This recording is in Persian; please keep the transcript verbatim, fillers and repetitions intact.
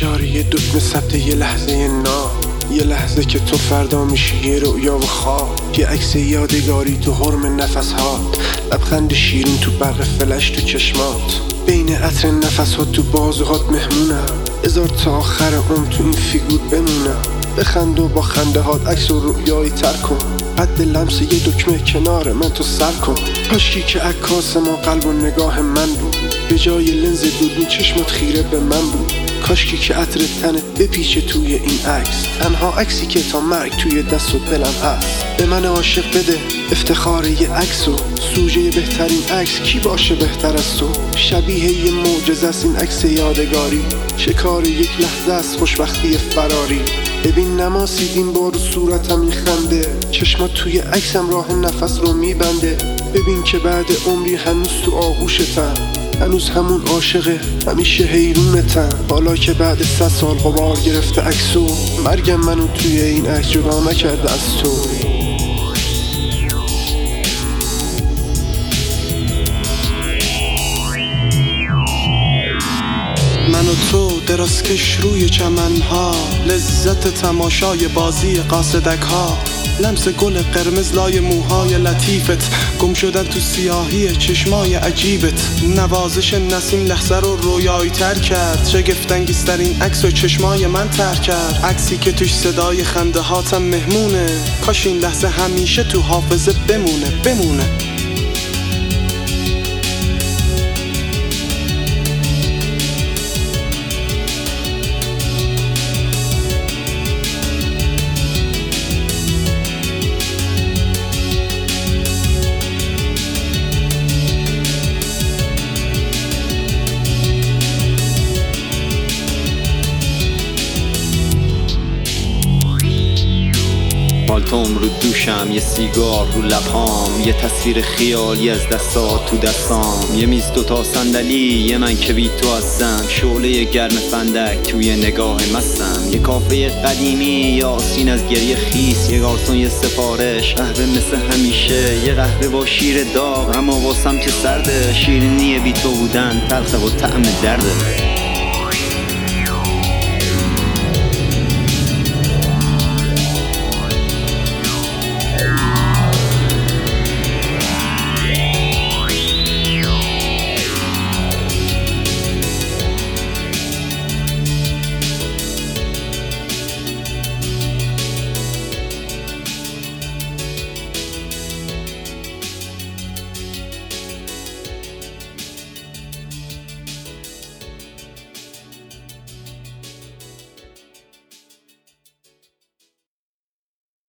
فشار یه دکمه ثبت یه لحظه نا، یه لحظه که تو فردا میشی یه رؤیا و خواب، یه عکس یادگاری تو حرم نفس ها، لبخند شیرین تو برق فلش تو چشمات، بین عطر نفس ها تو بازوهات مهمونم، بذار تا آخر عمر تو این فیگور بمونم، بخند و با خنده هات عکس و رؤیایی تر کن، قد لمس یه دکمه کنار من تو سر کن. کاشکی که عکاس ما قلب و نگاه من بود، به جای لنز دوربین چشمت خیره به من بود. کاشکی که عطر تنت بپیچه توی این عکس، تنها عکسی که تا مرگ توی دست و دلم هست. به من عاشق بده افتخار یه عکس و سوژه بهترین عکس کی باشه بهتر از تو. شبیه یه معجزه است این عکس یادگاری، شکار یک لحظه از خوشبختی فراری. ببین نماسید این بار صورتم این خنده، چشمات توی عکسم راه نفس رو میبنده. ببین که بعد عمری هنوز تو آغوشتم، هنوز همون عاشقه همیشه حیرونتم. حالا که بعد صد سال غبار گرفته عکسو، مرگم منو توی این عکس جدا نکرده از تو. من و تو درازکش روی چمنها، لذت تماشای بازی قاصدک ها، لمس گل قرمز لای موهای لطیفت، گم شدن تو سیاهی چشمای عجیبت. نوازش نسیم لحظه رو رویایی تر کرد، شگفت‌انگیزترین عکس و چشمای من تر کرد. عکسی که توش صدای خنده هاتم مهمونه، کاش این لحظه همیشه تو حافظه بمونه بمونه. پالتوم رو دوشم، یه سیگار رو لبهام، یه تصویر خیالی از دستات تو دستام، یه میز دوتا صندلی، یه من که بی تو هستم، شعله گرم فندک توی نگاه مستم، یه کافه قدیمی، یه آسین از گریه خیس، یه گارسون یه سفارش، قهوه مثل همیشه، یه قهوه با شیر داغ اما واسم که سرده، شیرینی بی تو بودن تلخه و طعم درده.